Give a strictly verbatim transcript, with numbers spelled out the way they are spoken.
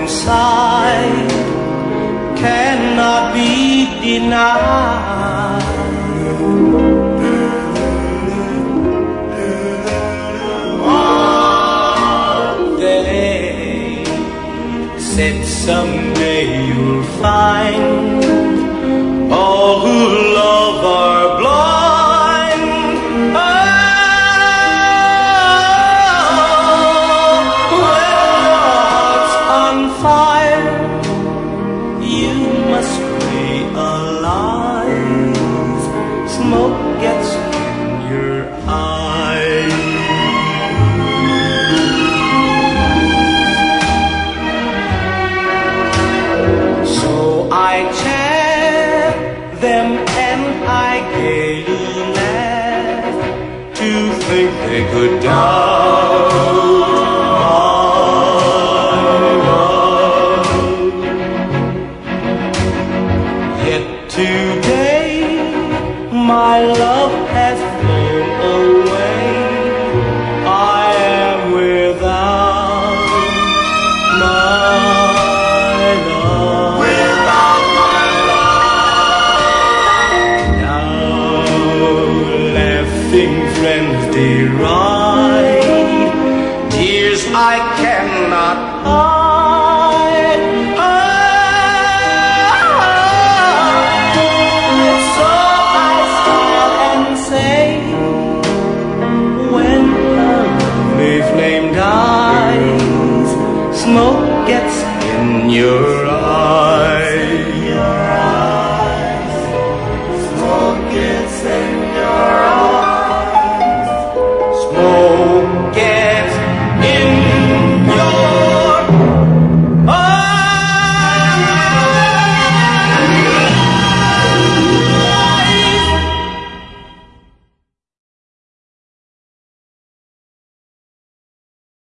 inside cannot be denied. They said someday you'll find all who love are blind. Oh, when your heart's on fire, you must realize smoke gets in your eyes. So I chant them and I gaily laugh to think they could doubt my love. Yet today my love has flown away. I am without my love. Without my love. Now laughing friends deride, tears I cannot hide. So I stand and say, when a lovely flame dies, smoke gets in your